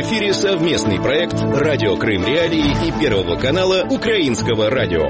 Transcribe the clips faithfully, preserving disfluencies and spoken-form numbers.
эфире совместный проект «Радио Крым Реалии» и Первого канала Украинского радио.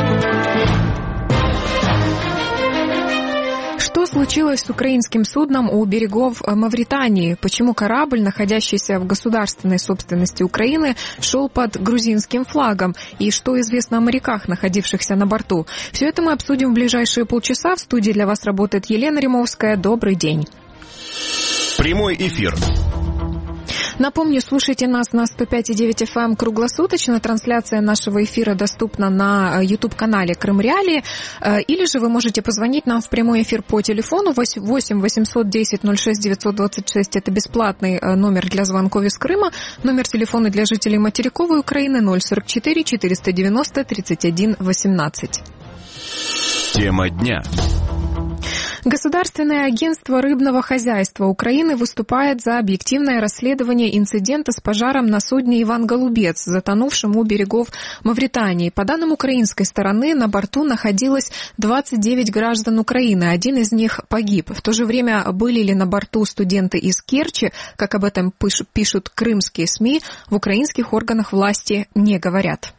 Что случилось с украинским судном у берегов Мавритании? Почему корабль, находящийся в государственной собственности Украины, шел под грузинским флагом? И что известно о моряках, находившихся на борту? Все это мы обсудим в ближайшие полчаса. В студии для вас работает Елена Римовская. Добрый день. Прямой эфир. Напомню, слушайте нас на сто пять и девять эф эм круглосуточно. Трансляция нашего эфира доступна на YouTube-канале Крым Реалии. Или же вы можете позвонить нам в прямой эфир по телефону восемь восемьсот десять ноль шесть девятьсот двадцать шесть. Это бесплатный номер для звонков из Крыма. Номер телефона для жителей материковой Украины ноль сорок четыре четыреста девяносто тридцать один восемнадцать. Тема дня. Государственное агентство рыбного хозяйства Украины выступает за объективное расследование инцидента с пожаром на судне «Иван Голубец», затонувшем у берегов Мавритании. По данным украинской стороны, на борту находилось двадцать девять граждан Украины, один из них погиб. В то же время были ли на борту студенты из Керчи, как об этом пишут крымские СМИ, в украинских органах власти не говорят.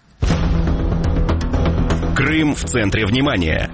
Крым в центре внимания.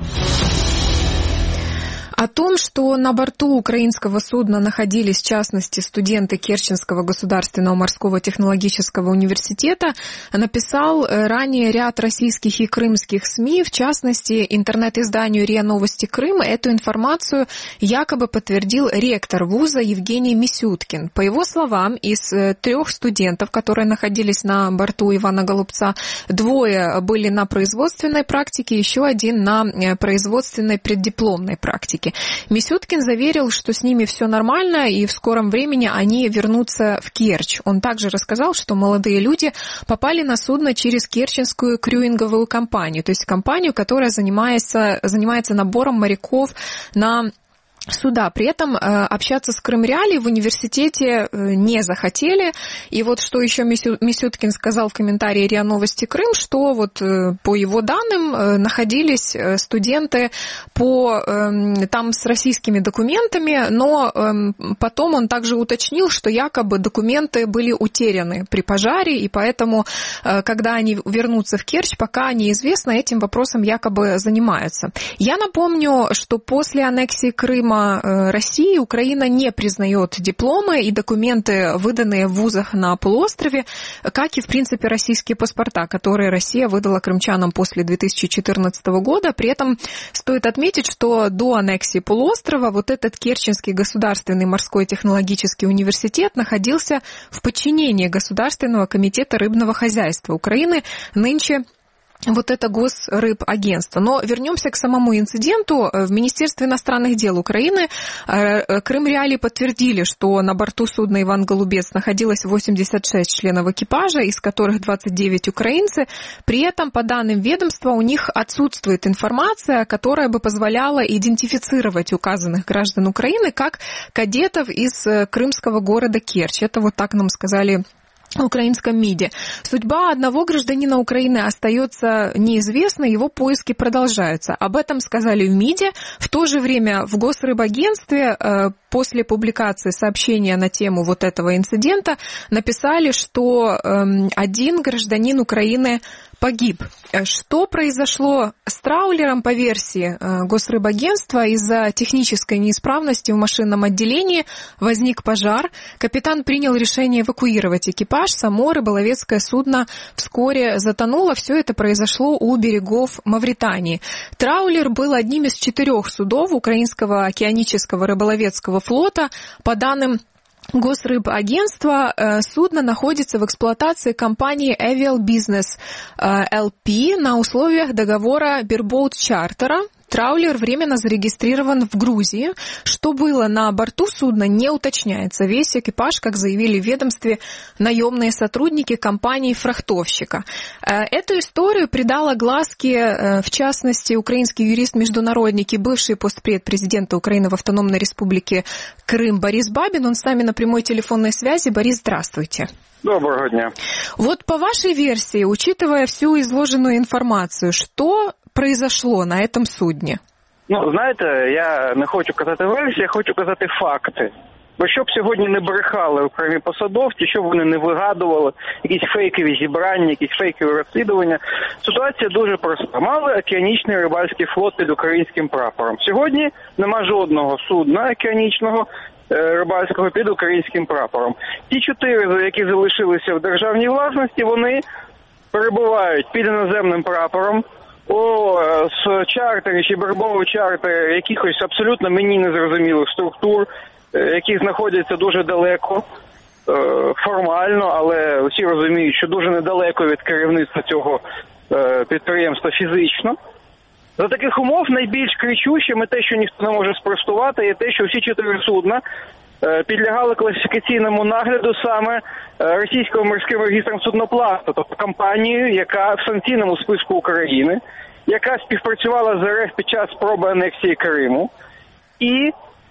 О том, что на борту украинского судна находились, в частности, студенты Керченского государственного морского технологического университета, написал ранее ряд российских и крымских СМИ, в частности, интернет-изданию РИА Новости Крым. Эту информацию якобы подтвердил ректор вуза Евгений Мисюткин. По его словам, из трех студентов, которые находились на борту Ивана Голубца, двое были на производственной практике, еще один на производственной преддипломной практике. Мисюткин заверил, что с ними все нормально, и в скором времени они вернутся в Керчь. Он также рассказал, что молодые люди попали на судно через Керченскую крюинговую компанию, то есть компанию, которая занимается, занимается набором моряков на суда. При этом э, общаться с Крым Реалией в университете э, не захотели. И вот что еще Мисю, Мисюткин сказал в комментарии РИА Новости Крым, что вот э, по его данным э, находились э, студенты по, э, там с российскими документами, но э, потом он также уточнил, что якобы документы были утеряны при пожаре, и поэтому, э, когда они вернутся в Керчь, пока неизвестно, этим вопросом якобы занимаются. Я напомню, что после аннексии Крыма России Украина не признает дипломы и документы, выданные в вузах на полуострове, как и, в принципе, российские паспорта, которые Россия выдала крымчанам после две тысячи четырнадцатого года. При этом стоит отметить, что до аннексии полуострова вот этот Керченский государственный морской технологический университет находился в подчинении Государственного комитета рыбного хозяйства Украины, нынче вот это Госрыбагентство. Но вернемся к самому инциденту. В Министерстве иностранных дел Украины Крым Реалии подтвердили, что на борту судна «Иван Голубец» находилось восемьдесят шесть членов экипажа, из которых двадцать девять украинцы. При этом, по данным ведомства, у них отсутствует информация, которая бы позволяла идентифицировать указанных граждан Украины как кадетов из крымского города Керчь. Это вот так нам сказали в украинском МИДе. Судьба одного гражданина Украины остается неизвестной, его поиски продолжаются. Об этом сказали в МИДе. В то же время в Госрыбагентстве э, после публикации сообщения на тему вот этого инцидента написали, что э, один гражданин Украины погиб. Что произошло с траулером по версии Госрыбагентства? Из-за технической неисправности в машинном отделении возник пожар. Капитан принял решение эвакуировать экипаж. Само рыболовецкое судно вскоре затонуло. Все это произошло у берегов Мавритании. Траулер был одним из четырех судов украинского океанического рыболовецкого флота. По данным Госрыбагентства, судно находится в эксплуатации компании Avial Business эл пи на условиях договора Bareboat Charter. Траулер временно зарегистрирован в Грузии. Что было на борту судна, не уточняется. Весь экипаж, как заявили в ведомстве, наемные сотрудники компании-фрахтовщика. Эту историю придал огласке, в частности, украинский юрист-международник и бывший постпред президента Украины в Автономной Республике Крым Борис Бабин. Он с нами на прямой телефонной связи. Борис, здравствуйте. Доброго дня. Вот по вашей версии, учитывая всю изложенную інформацію, що произошло на этом судні? Ну, знаєте, я не хочу казати версії, я хочу казати факти. Бо щоб сьогодні не брехали окремі посадовці, щоб вони не вигадували якісь фейкові зібрання, якісь фейкові розслідування, ситуація дуже проста. Мали океанічний рибальський флот під українським прапором. Сьогодні нема жодного судна океанічного рибальського під українським прапором. Ті чотири, які залишилися в державній власності, вони перебувають під іноземним прапором, о, з чартерів чи вербових чартерів якихось абсолютно мені незрозумілих структур, які знаходяться дуже далеко, формально, але всі розуміють, що дуже недалеко від керівництва цього підприємства фізично. За таких умов найбільш кричущим і те, що ніхто не може спростувати, є те, що всі чотири судна підлягали класифікаційному нагляду саме Російським морським регістром судноплавства, тобто компанією, яка в санкційному списку України, яка співпрацювала з РФ під час спроби анексії Криму і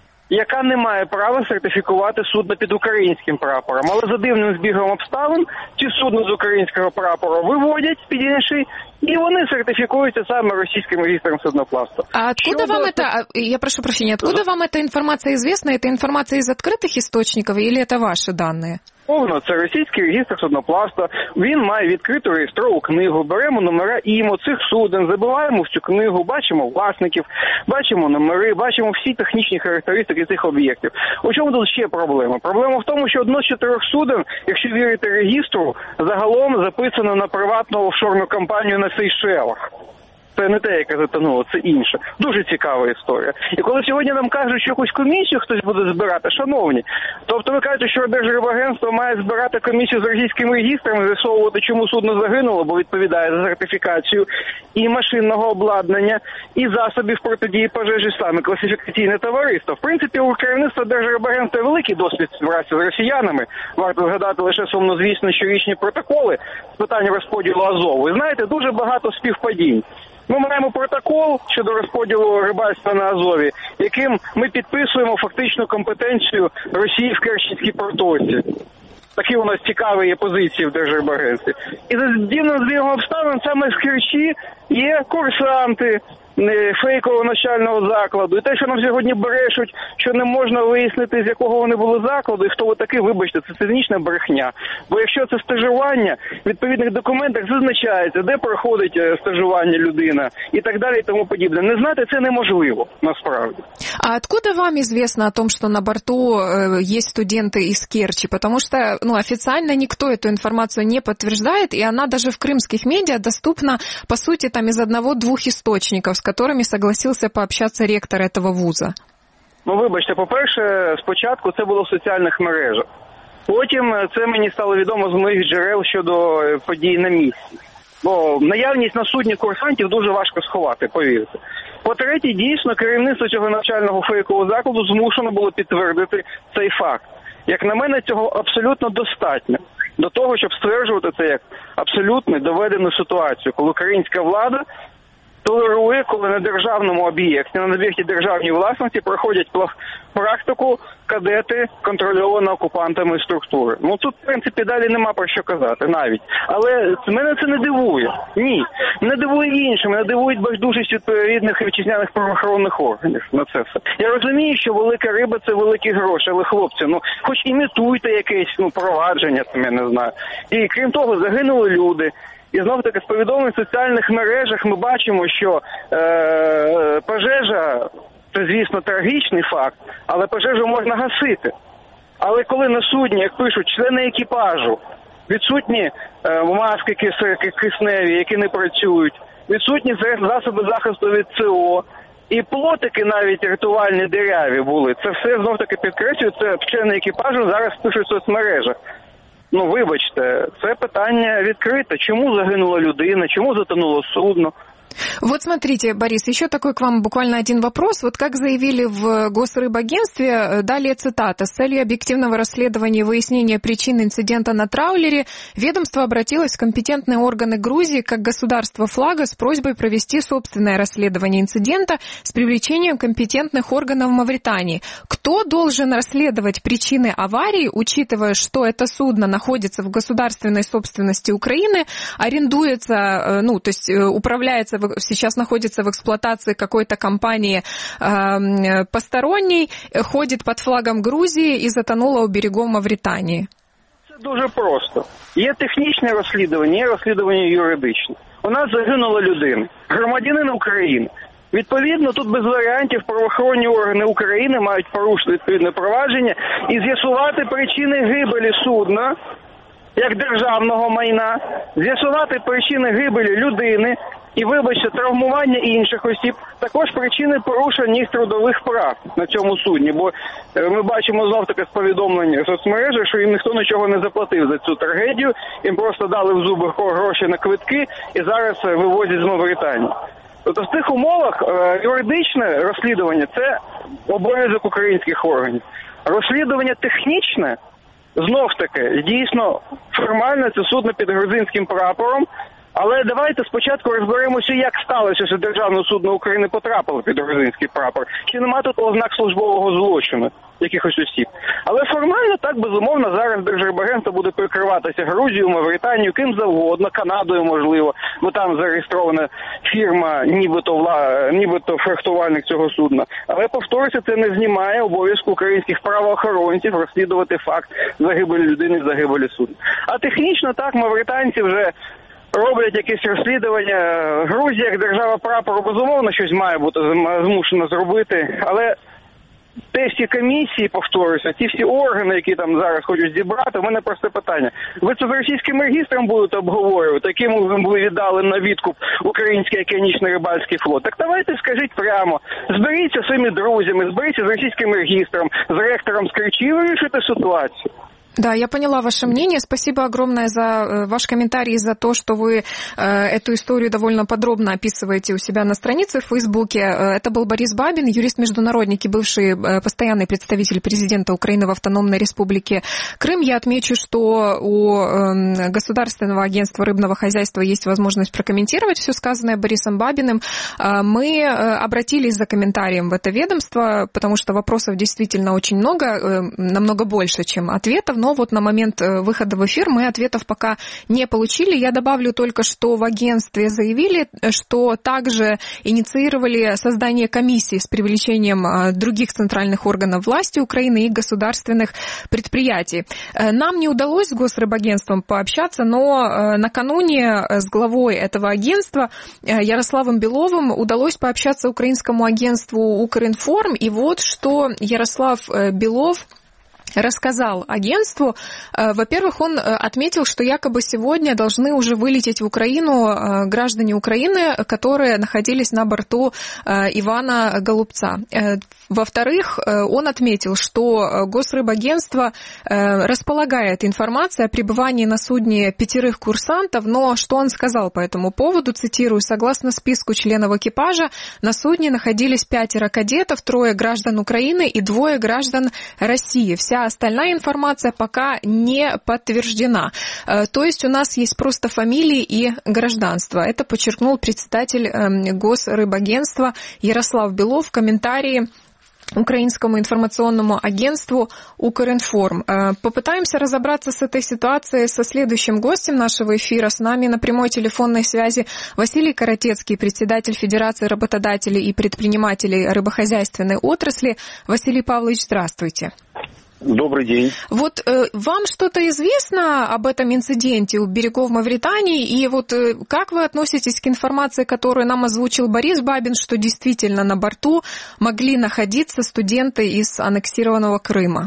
яка не має права сертифікувати судно під українським прапором. Але за дивним збігом обставин ці судна з українського прапора виводять під інший, и вони сертификуются саме Российским регистром судноплавства. А откуда Что вам это... это, я прошу прощения, откуда вам эта информация известна? Это информация из открытых источников или это ваши данные? Повно, це Російський регістр судноплавства, він має відкриту реєстрову книгу, беремо номера ІМО цих суден, забиваємо в цю книгу, бачимо власників, бачимо номери, бачимо всі технічні характеристики цих об'єктів. У чому тут ще проблема? Проблема в тому, що одно з чотирьох суден, якщо вірити регістру, загалом записано на приватну офшорну компанію на Сейшелах. Це не те, яке затонуло, це інше. Дуже цікава історія. І коли сьогодні нам кажуть, що якусь комісію хтось буде збирати, шановні, тобто ви кажете, що Держрибагентство має збирати комісію з російським регістром, з'ясовувати, чому судно загинуло, бо відповідає за сертифікацію і машинного обладнання, і засобів протидії пожежі саме класифікаційне товариство. В принципі, у керівництва Держрибагентства великий досвід співпраці з росіянами. Варто згадати лише сумнозвісно щорічні протоколи з питань розподілу Азову. І знаєте, дуже багато співпадінь. Ми маємо протокол щодо розподілу рибальства на Азові, яким ми підписуємо фактичну компетенцію Росії в Керченській протоці. Такі у нас цікаві є позиції в Держрибагентстві. І за дивним збігом обставин саме в Керчі є курсанти фейкового навчального закладу. І те, що нам сьогодні брешуть, що не можна вияснити, з якого вони були закладу, і хто ви такий, вибачте, це цинічна брехня. Бо якщо це стажування, в відповідних документах зазначається, де проходить стажування людина і так далі і тому подібне. Не знати це неможливо, насправді. А откуда вам известно о том, что на борту есть студенты из Керчи? Потому что, ну, официально никто эту информацию не подтверждает, и она даже в крымских медиа доступна, по сути, там из одного-двух источников, с которыми согласился пообщаться ректор этого вуза. Ну, вибачте, по-перше, спочатку це було в соціальних мережах. Потім це мені стало відомо з моїх джерел щодо подій на місці. Бо наявність на судні курсантів дуже важко сховати, повірте. По-третє, дійсно, керівництво цього навчального фейкового закладу змушено було підтвердити цей факт. Як на мене, цього абсолютно достатньо до того, щоб стверджувати це як абсолютно доведену ситуацію, коли українська влада толерує, коли на державному об'єкті, на об'єкті державній власності проходять практику кадети контрольовані окупантами структури. Ну тут, в принципі, далі нема про що казати навіть. Але мене це не дивує. Ні. Мене дивує інше. Мене дивують байдужість відповідних вітчизняних правоохоронних органів на це все. Я розумію, що велика риба – це великі гроші, але, хлопці, ну, хоч імітуйте якесь, ну, провадження, там, я не знаю. І, крім того, загинули люди. І знову-таки з повідомлень в соціальних мережах ми бачимо, що е- пожежа – це, звісно, трагічний факт, але пожежу можна гасити. Але коли на судні, як пишуть, члени екіпажу, відсутні е- маски кис- кисневі, які не працюють, відсутні засоби захисту від СО, і плотики навіть рятувальні диряві були, це все знов-таки підкреслюють, це члени екіпажу зараз пишуть в соцмережах. Ну, вибачте, це питання відкрите. Чому загинула людина, чому затонуло судно? Вот смотрите, Борис, еще такой к вам буквально один вопрос. Вот как заявили в Госрыбагентстве, далее цитата, с целью объективного расследования и выяснения причин инцидента на траулере ведомство обратилось в компетентные органы Грузии как государство флага с просьбой провести собственное расследование инцидента с привлечением компетентных органов Мавритании. Кто должен расследовать причины аварии, учитывая, что это судно находится в государственной собственности Украины, арендуется, ну, то есть управляется сейчас находится в эксплуатации какой-то компании э, посторонней, ходит под флагом Грузии и затонула у берегов Мавритании? Це дуже просто. Є технічне розслідування, є розслідування юридичне. У нас загинула людина, громадянин України. Відповідно, тут без варіантів правоохоронні органи України мають порушити відповідне провадження і з'ясувати причини гибелі судна, як державного майна, з'ясувати причини гибелі людини і, вибачте, травмування інших осіб, також причини порушення їх трудових прав на цьому судні. Бо ми бачимо знов-таки з повідомлень в соцмережах, що їм ніхто нічого не заплатив за цю трагедію, їм просто дали в зуби гроші на квитки і зараз вивозять з Мавританії. Тобто в цих умовах юридичне розслідування – це обов'язок українських органів. Розслідування технічне, знов-таки, дійсно, формально це судно під грузинським прапором, але давайте спочатку розберемося, як сталося, що державне судно України потрапило під грузинський прапор. Чи нема тут ознак службового злочину якихось осіб. Але формально, так, безумовно, зараз Держрибагентство буде прикриватися Грузією, Мавританією, ким завгодно, Канадою, можливо, бо там зареєстрована фірма, нібито, вла... нібито фрахтувальник цього судна. Але, повторюся, це не знімає обов'язку українських правоохоронців розслідувати факт загибелі людини, загибелі судна. А технічно, так, мавританці вже роблять якісь розслідування. Грузія, як держава прапору, безумовно, щось має бути змушена зробити, але те всі комісії, повторюся, ті всі органи, які там зараз хочуть зібрати, у мене просте питання. Ви це з російським регістром будете обговорювати, яким ви віддали на відкуп український океанічний рибальський флот? Так давайте скажіть прямо, зберіться своїми друзями, зберіться з російським регістром, з ректором Скричі і вирішите ситуацію. Да, я поняла ваше мнение. Спасибо огромное за ваш комментарий, за то, что вы э, эту историю довольно подробно описываете у себя на странице в Фейсбуке. Это был Борис Бабин, юрист-международник и бывший э, постоянный представитель президента Украины в Автономной Республике Крым. Я отмечу, что у э, Государственного агентства рыбного хозяйства есть возможность прокомментировать все сказанное Борисом Бабиным. Э, мы э, обратились за комментарием в это ведомство, потому что вопросов действительно очень много, э, намного больше, чем ответов. Но вот на момент выхода в эфир мы ответов пока не получили. Я добавлю только, что в агентстве заявили, что также инициировали создание комиссии с привлечением других центральных органов власти Украины и государственных предприятий. Нам не удалось с Госрыбагентством пообщаться, но накануне с главой этого агентства Ярославом Беловым удалось пообщаться украинскому агентству Укринформ. И вот что Ярослав Белов рассказал агентству. Во-первых, он отметил, что якобы сегодня должны уже вылететь в Украину граждане Украины, которые находились на борту Ивана Голубца. Во-вторых, он отметил, что Госрыбагентство располагает информацией о пребывании на судне пятерых курсантов, но что он сказал по этому поводу, цитирую, согласно списку членов экипажа, на судне находились пятеро кадетов, трое граждан Украины и двое граждан России. Вся остальная информация пока не подтверждена. То есть у нас есть просто фамилии и гражданство. Это подчеркнул председатель Госрыбагентства Ярослав Белов в комментарии украинскому информационному агентству Укринформ. Попытаемся разобраться с этой ситуацией со следующим гостем нашего эфира. С нами на прямой телефонной связи Василий Каратецкий, председатель Федерации работодателей и предпринимателей рыбохозяйственной отрасли. Василий Павлович, здравствуйте. Добрый день. Вот э, вам что-то известно об этом инциденте у берегов Мавритании? И вот э, как вы относитесь к информации, которую нам озвучил Борис Бабин, что действительно на борту могли находиться студенты из аннексированного Крыма?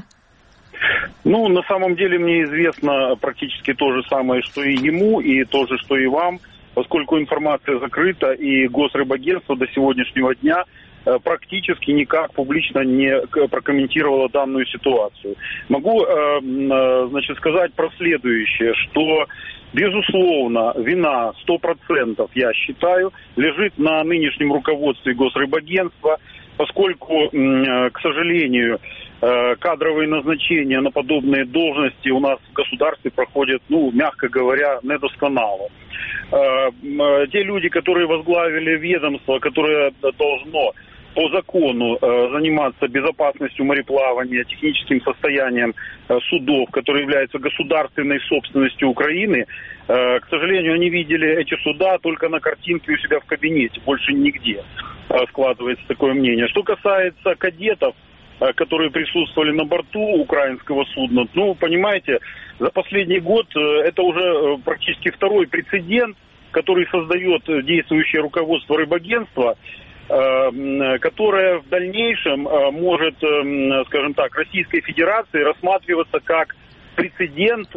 Ну, на самом деле мне известно практически то же самое, что и ему, и то же, что и вам, поскольку информация закрыта, и Госрыбагентство до сегодняшнего дня практически никак публично не прокомментировала данную ситуацию. Могу, значит, сказать про следующее, что, безусловно, вина сто процентов, я считаю, лежит на нынешнем руководстве Госрыбагентства, поскольку, к сожалению, кадровые назначения на подобные должности у нас в государстве проходят, ну, мягко говоря, недосконало. Те люди, которые возглавили ведомство, которое должно по закону заниматься безопасностью мореплавания, техническим состоянием судов, которые являются государственной собственностью Украины. К сожалению, они видели эти суда только на картинке у себя в кабинете, больше нигде складывается такое мнение. Что касается кадетов, которые присутствовали на борту украинского судна, ну, понимаете, за последний год это уже практически второй прецедент, который создает действующее руководство рыбагентства, которое в дальнейшем может, скажем так, Российской Федерации рассматриваться как прецедент,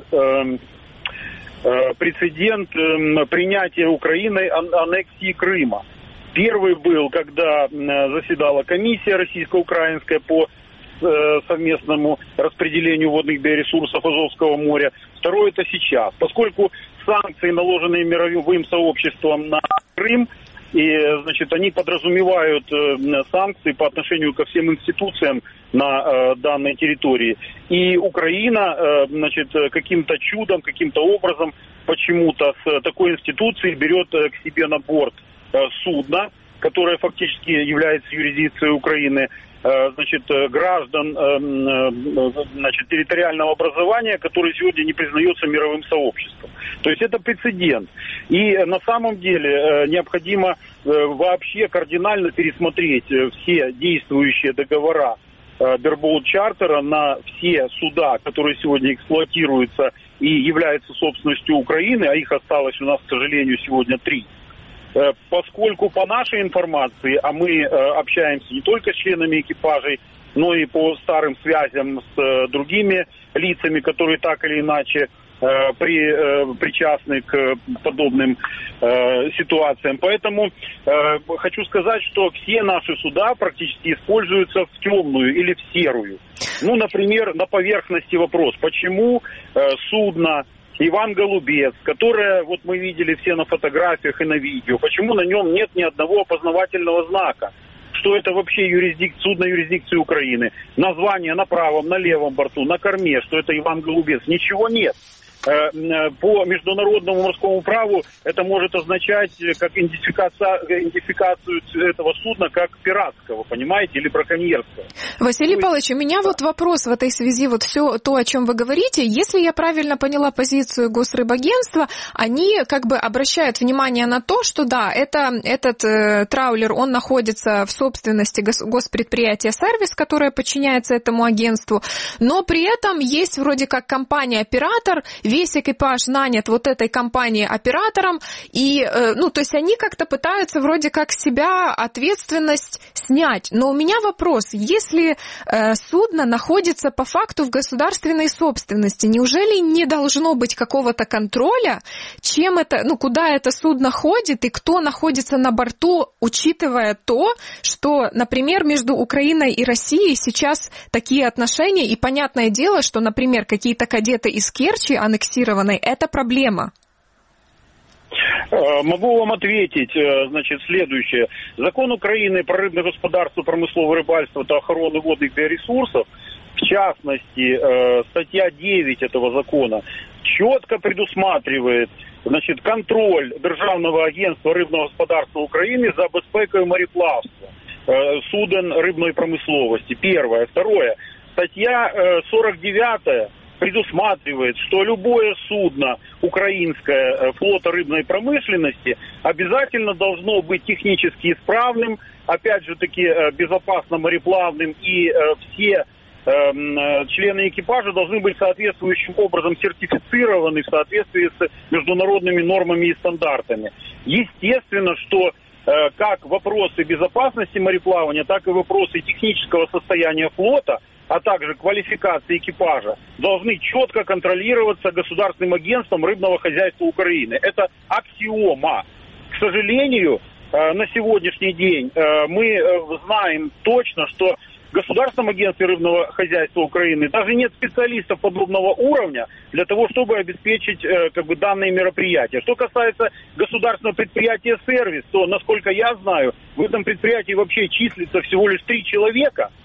прецедент принятия Украиной аннексии Крыма. Первый был, когда заседала комиссия российско-украинская по совместному распределению водных биоресурсов Азовского моря. Второй это сейчас. Поскольку санкции, наложенные мировым сообществом на Крым, и, значит, они подразумевают э, санкции по отношению ко всем институциям на э, данной территории. И Украина, э, значит, каким-то чудом, каким-то образом почему-то с такой институцией берет э, к себе на борт э, судно, которое фактически является юрисдикцией Украины, э, значит, граждан э, значит, территориального образования, который сегодня не признается мировым сообществом. То есть это прецедент. И на самом деле необходимо вообще кардинально пересмотреть все действующие договора Bareboat Charter на все суда, которые сегодня эксплуатируются и являются собственностью Украины, а их осталось у нас, к сожалению, сегодня три. Поскольку по нашей информации, а мы общаемся не только с членами экипажей, но и по старым связям с другими лицами, которые так или иначе при, э, причастны к подобным э, ситуациям. Поэтому э, хочу сказать, что все наши суда практически используются в темную или в серую. Ну, например, на поверхности вопрос, почему э, судно Иван Голубец, которое вот мы видели все на фотографиях и на видео, почему на нем нет ни одного опознавательного знака? Что это вообще юрисдик... судно юрисдикции Украины? Название на правом, на левом борту, на корме, что это Иван Голубец. Ничего нет. По международному морскому праву это может означать как идентификация, идентификацию этого судна как пиратского, понимаете, или браконьерского. Василий Павлович, у меня вот вопрос в этой связи, вот все то, о чем вы говорите. Если я правильно поняла позицию Госрыбагентства, они как бы обращают внимание на то, что да, это, этот э, траулер, он находится в собственности гос, госпредприятия «Сервис», которое подчиняется этому агентству, но при этом есть вроде как компания-оператор, весь экипаж нанят вот этой компанией-оператором, и, ну, то есть они как-то пытаются вроде как себя ответственность снять. Но у меня вопрос, если э, судно находится по факту в государственной собственности, неужели не должно быть какого-то контроля, чем это, ну, куда это судно ходит и кто находится на борту, учитывая то, что, например, между Украиной и Россией сейчас такие отношения, и понятное дело, что, например, какие-то кадеты из Керчи, аннексированной, это проблема. Могу вам ответить, значит, следующее. Закон Украины про рыбное господарство, промысловое рыбальство и охрану водных биоресурсов, в частности, статья девять этого закона, четко предусматривает, значит, контроль Державного агентства рыбного господарства Украины за безпекою мореплавства, суден рыбной промысловости. Первое. Второе. Статья сорок девятая предусматривает, что любое судно украинское флота рыбной промышленности обязательно должно быть технически исправным, опять же таки безопасно мореплавным, и все члены экипажа должны быть соответствующим образом сертифицированы в соответствии с международными нормами и стандартами. Естественно, что как вопросы безопасности мореплавания, так и вопросы технического состояния флота, а также квалификации экипажа, должны четко контролироваться Государственным агентством рыбного хозяйства Украины. Это аксиома. К сожалению, на сегодняшний день мы знаем точно, что в Государственном агентстве рыбного хозяйства Украины даже нет специалистов подобного уровня для того, чтобы обеспечить как бы данные мероприятия. Что касается государственного предприятия «Сервис», то, насколько я знаю, в этом предприятии вообще числится всего лишь три человека.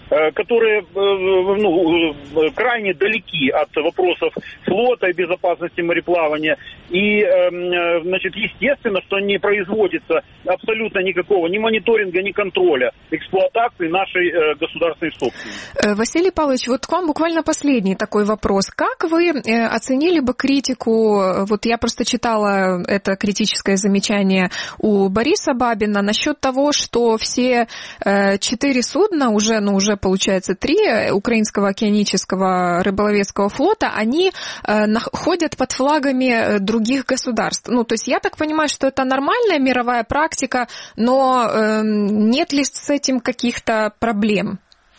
которые ну, крайне далеки от вопросов флота и безопасности мореплавания. И, значит, естественно, что не производится абсолютно никакого ни мониторинга, ни контроля эксплуатации нашей государственной собственности. Василий Павлович, вот к вам буквально последний такой вопрос. Как вы оценили бы критику, вот я просто читала это критическое замечание у Бориса Бабина насчет того, что все четыре судна, уже, ну, уже получается три, украинского океанического рыболовецкого флота, они ходят под флагами других государств. Ну, то есть я так понимаю, что это нормальная мировая практика, но э, нет ли с этим каких-то проблем?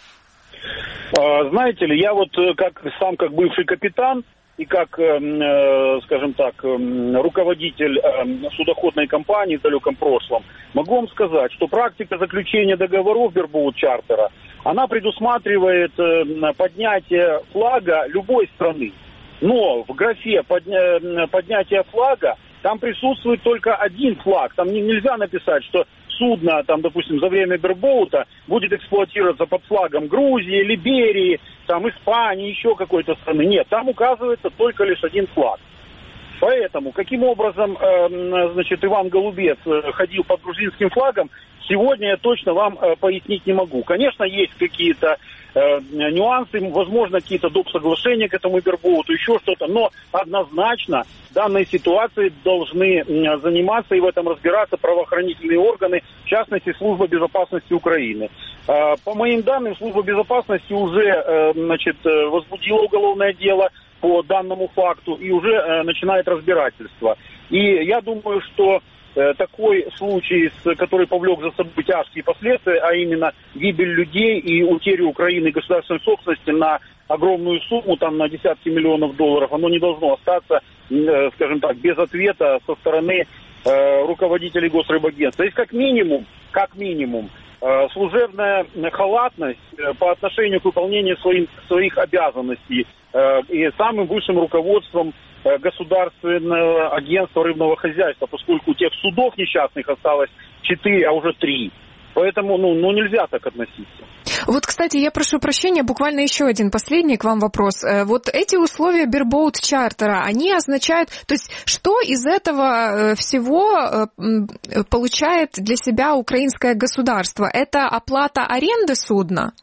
Знаете ли, я вот как сам как бывший капитан и как, скажем так, руководитель судоходной компании в далеком прошлом, могу вам сказать, что практика заключения договоров бербоут-чартера, она предусматривает поднятие флага любой страны. Но в графе подня... поднятия флага там присутствует только один флаг. Там нельзя написать, что судно, там, допустим, за время бербоута будет эксплуатироваться под флагом Грузии, Либерии, там, Испании, еще какой-то страны. Нет, там указывается только лишь один флаг. Поэтому, каким образом, э, значит, Иван Голубец ходил под грузинским флагом, сегодня я точно вам э, пояснить не могу. Конечно, есть какие-то э, нюансы, возможно, какие-то доп. Соглашения к этому бербоуту, еще что-то, но однозначно данной ситуацией должны э, заниматься и в этом разбираться правоохранительные органы, в частности, Служба безопасности Украины. Э, по моим данным, Служба безопасности уже э, значит, возбудила уголовное дело по данному факту и уже э, начинает разбирательство. И я думаю, что э, такой случай, с, который повлек за собой тяжкие последствия, а именно гибель людей и утерю Украины государственной собственности на огромную сумму, там на десятки миллионов долларов, оно не должно остаться, э, скажем так, без ответа со стороны э, руководителей Госрыбагентства. То есть как минимум, как минимум, э, служебная халатность э, по отношению к выполнению своим, своих обязанностей и самым высшим руководством Государственного агентства рыбного хозяйства, поскольку тех судов несчастных осталось четыре, а уже три. Поэтому ну, ну нельзя так относиться. Вот, кстати, я прошу прощения, буквально еще один последний к вам вопрос. Вот эти условия бербоут-чартера, они означают, то есть что из этого всего получает для себя украинское государство? Это оплата аренды судна?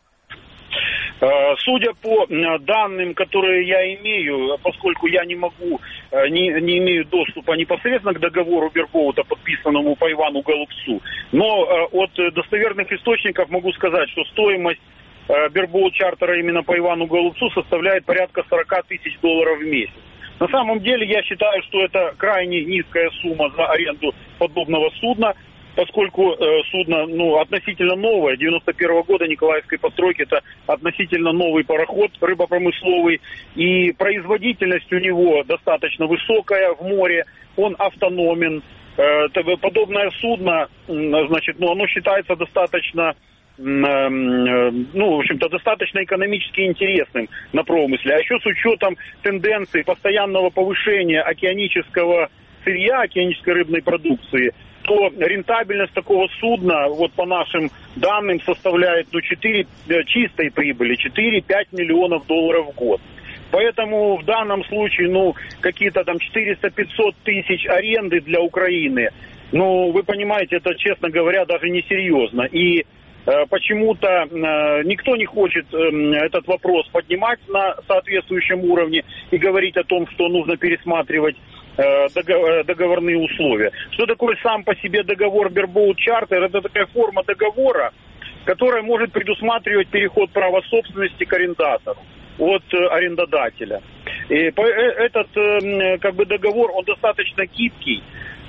Судя по данным, которые я имею, поскольку я не могу, не, не имею доступа непосредственно к договору бербоута, подписанному по Ивану Голубцу, но от достоверных источников могу сказать, что стоимость бербоут-чартера именно по Ивану Голубцу составляет порядка сорок тысяч долларов в месяц. На самом деле я считаю, что это крайне низкая сумма за аренду подобного судна, поскольку э, судно ну, относительно новое, девяносто первого года николаевской постройки, это относительно новый пароход рыбопромысловый, и производительность у него достаточно высокая в море, он автономен. Э, подобное судно, значит, ну, оно считается достаточно, э, э, ну, в общем-то, достаточно экономически интересным на промысле. А еще с учетом тенденции постоянного повышения океанического сырья, океанической рыбной продукции, то рентабельность такого судна, вот по нашим данным, составляет ну, четыре чистой прибыли, четыре-пять миллионов долларов в год. Поэтому в данном случае, ну, какие-то там четыреста-пятьсот тысяч аренды для Украины, ну, вы понимаете, это, честно говоря, даже несерьезно. И э, почему-то э, никто не хочет э, этот вопрос поднимать на соответствующем уровне и говорить о том, что нужно пересматривать договорные условия. Что такое сам по себе договор бербоут-чартер? Это такая форма договора, которая может предусматривать переход права собственности к арендатору от арендодателя. И этот как бы договор, он достаточно гибкий.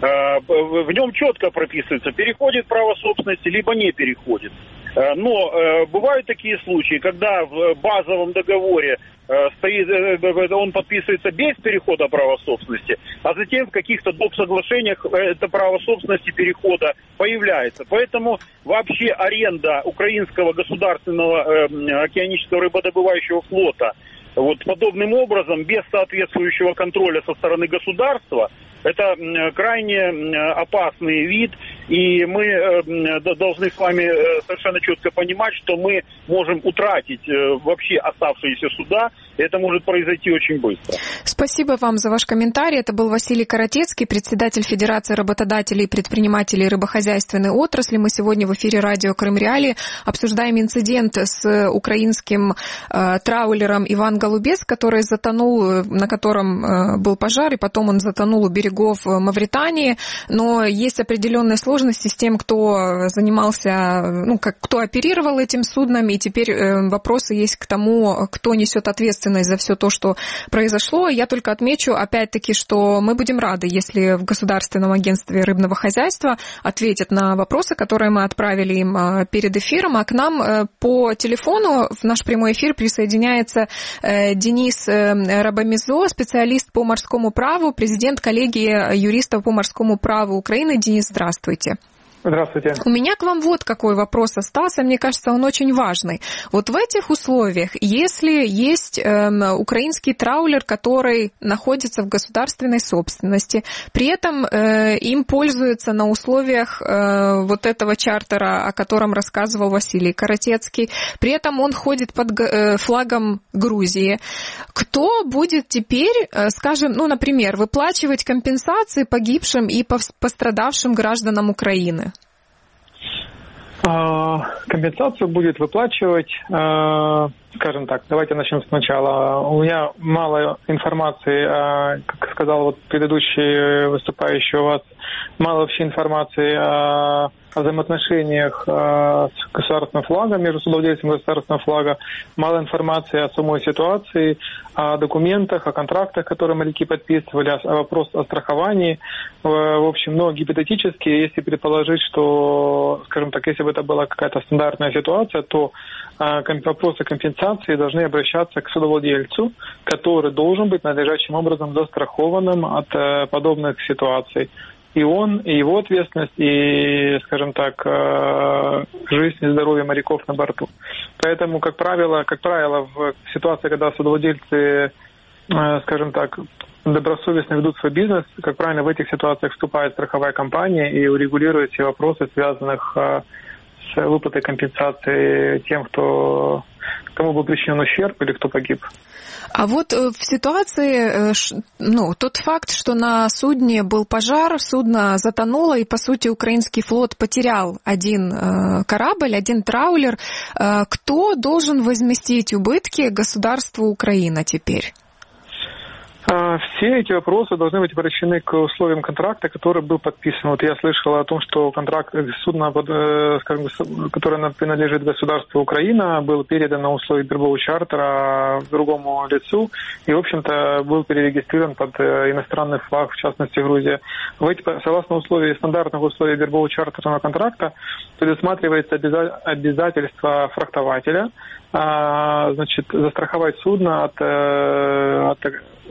В нем четко прописывается, переходит право собственности, либо не переходит. Но бывают такие случаи, когда в базовом договоре стоит, он подписывается без перехода права собственности, а затем в каких-то доп. Соглашениях это право собственности перехода появляется. Поэтому вообще аренда украинского государственного океанического рыбодобывающего флота вот подобным образом, без соответствующего контроля со стороны государства, это крайне опасный вид, И мы э, должны с вами э, совершенно четко понимать, что мы можем утратить э, вообще оставшиеся суда. Это может произойти очень быстро. Спасибо вам за ваш комментарий. Это был Василий Каратецкий, председатель Федерации работодателей и предпринимателей рыбохозяйственной отрасли. Мы сегодня в эфире радио Крым Реалии обсуждаем инцидент с украинским э, траулером Иван Голубец, который затонул, на котором э, был пожар, и потом он затонул у берегов Мавритании. Но есть определенные сложности с тем, кто занимался, ну, как, кто оперировал этим судном, и теперь э, вопросы есть к тому, кто несет ответственность за все то, что произошло. Я только отмечу, опять-таки, что мы будем рады, если в Государственном агентстве рыбного хозяйства ответят на вопросы, которые мы отправили им перед эфиром. А к нам по телефону в наш прямой эфир присоединяется Денис Рабамизо, специалист по морскому праву, президент коллегии юристов по морскому праву Украины. Денис, здравствуйте. Здравствуйте. У меня к вам вот какой вопрос остался, мне кажется, он очень важный. Вот в этих условиях, если есть э, украинский траулер, который находится в государственной собственности, при этом э, им пользуются на условиях э, вот этого чартера, о котором рассказывал Василий Каратецкий, при этом он ходит под э, флагом Грузии, кто будет теперь, э, скажем, ну, например, выплачивать компенсации погибшим и пострадавшим гражданам Украины? Компенсацию будет выплачивать, скажем так, давайте начнем сначала. У меня мало информации, как сказал вот предыдущий выступающий у вас, мало вообще информации о, о взаимоотношениях с государственным флагом, между судовладельцем государственного флага, мало информации о самой ситуации, о документах, о контрактах, которые моряки подписывали, о вопрос о страховании. В общем, но гипотетически, если предположить, что, скажем так, если бы это была какая-то стандартная ситуация, то вопросы компенсации должны обращаться к судовладельцу, который должен быть надлежащим образом застрахованным от подобных ситуаций. И он, и его ответственность, и, скажем так, жизнь и здоровье моряков на борту. Поэтому, как правило, как правило, в ситуации, когда судовладельцы, скажем так, добросовестно ведут свой бизнес, как правило, в этих ситуациях вступает страховая компания и урегулирует все вопросы, связанных с выплатой компенсации тем, кто, кому был причинен ущерб или кто погиб. А вот в ситуации, ну, тот факт, что на судне был пожар, судно затонуло, и, по сути, украинский флот потерял один корабль, один траулер, кто должен возместить убытки государству Украина теперь? Все эти вопросы должны быть обращены к условиям контракта, который был подписан. Вот я слышал о том, что контракт судна, скажем, которое принадлежит государству Украина, был передан на условия бербового чартера другому лицу и, в общем-то, был перерегистрирован под иностранный флаг, в частности, Грузия. В эти, согласно условиям, стандартных условий бербового чартерного контракта предусматривается обязательство фрахтователя, значит, застраховать судно от, от,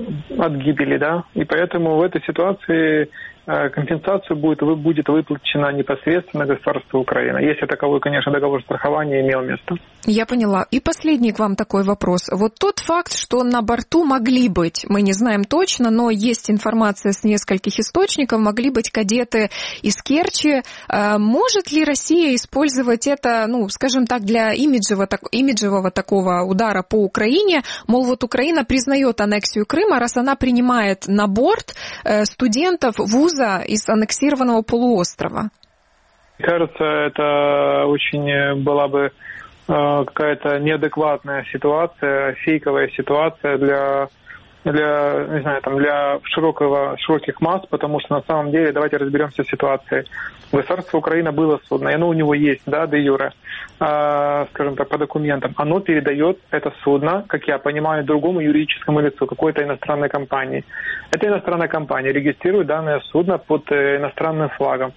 от гибели, да, и поэтому в этой ситуации компенсация будет, будет выплачена непосредственно государству Украины, если таковой, конечно, договор страхования имел место. Я поняла. И последний к вам такой вопрос. Вот тот факт, что на борту могли быть, мы не знаем точно, но есть информация с нескольких источников, могли быть кадеты из Керчи. Может ли Россия использовать это, ну, скажем так, для имиджевого, так, имиджевого такого удара по Украине? Мол, вот Украина признает аннексию Крыма, раз она принимает на борт студентов вуза из аннексированного полуострова? Кажется, это очень была бы какая-то неадекватная ситуация, фейковая ситуация для, для, не знаю, там, для широкого, широких масс, потому что на самом деле, давайте разберемся в ситуации. Государство Украина было судно, и оно у него есть, да, де юре, э, скажем так, по документам. Оно передает это судно, как я понимаю, другому юридическому лицу, какой-то иностранной компании. Эта иностранная компания регистрирует данное судно под э, иностранным флагом.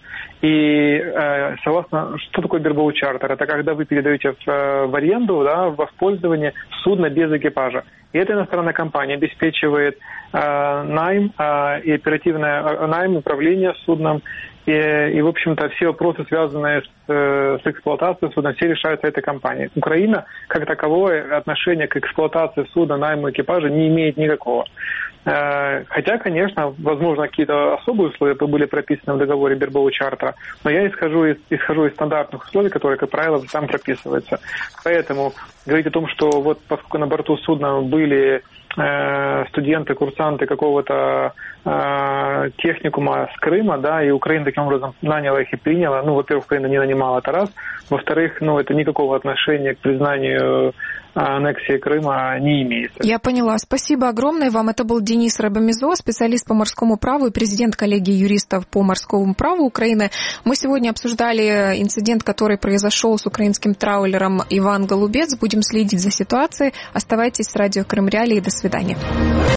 И э, согласно, что такое бербовый чартер? Это когда вы передаете в, э, в аренду, да, в использование судно без экипажа. И эта иностранная компания обеспечивает э, найм э, и оперативное э, найм, управление судном. И, и, в общем-то, все вопросы, связанные с, э, с эксплуатацией судна, все решаются этой компанией. Украина, как таковое, отношение к эксплуатации судна, найму экипажа не имеет никакого. Хотя, конечно, возможно, какие-то особые условия были прописаны в договоре Бербоу Чартера, но я исхожу из, исхожу из стандартных условий, которые, как правило, там прописываются. Поэтому говорить о том, что вот поскольку на борту судна были э, студенты, курсанты какого-то э, техникума с Крыма, да, и Украина таким образом наняла их и приняла, ну, во-первых, Украина не нанимала, это раз, во-вторых, ну, это никакого отношения к признанию аннексии Крыма не имеет. Я поняла. Спасибо огромное вам. Это был Денис Рабамизо, специалист по морскому праву и президент коллегии юристов по морскому праву Украины. Мы сегодня обсуждали инцидент, который произошел с украинским траулером Иван Голубец. Будем следить за ситуацией. Оставайтесь с радио Крым Реалии. До свидания.